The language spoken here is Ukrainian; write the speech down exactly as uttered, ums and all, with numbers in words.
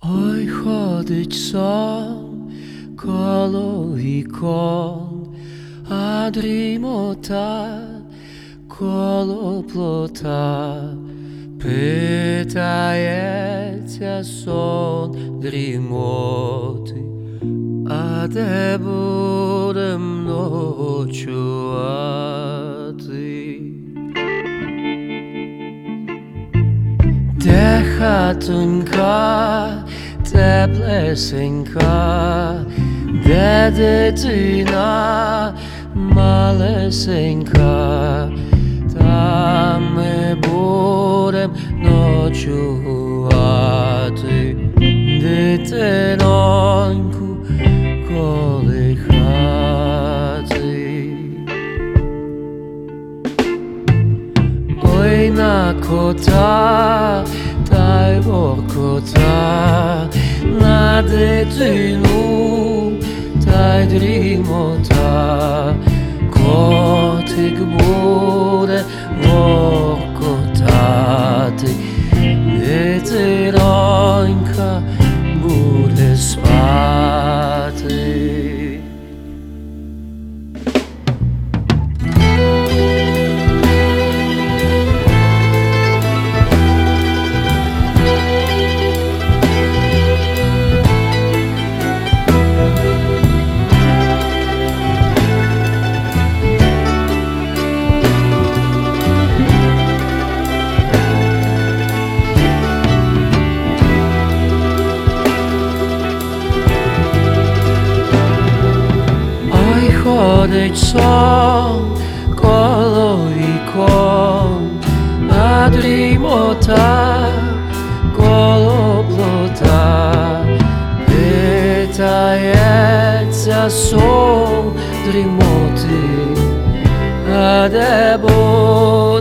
Ой, ходить сон коло вікон, а дрімота коло плота. Питається сон дрімоти, а де будем ночувати? Де хатонька теплесенька, де дитина малесенька, там ми будем ночувати, дитиноньку колихати. Ой, на кота та й воркота, на дитину та й дрімота. Котик буде воркотати, дитинонька буде спати. Ходить сон коло вікон, а дрімота коло плота. Питається сон дрімоти, а де буде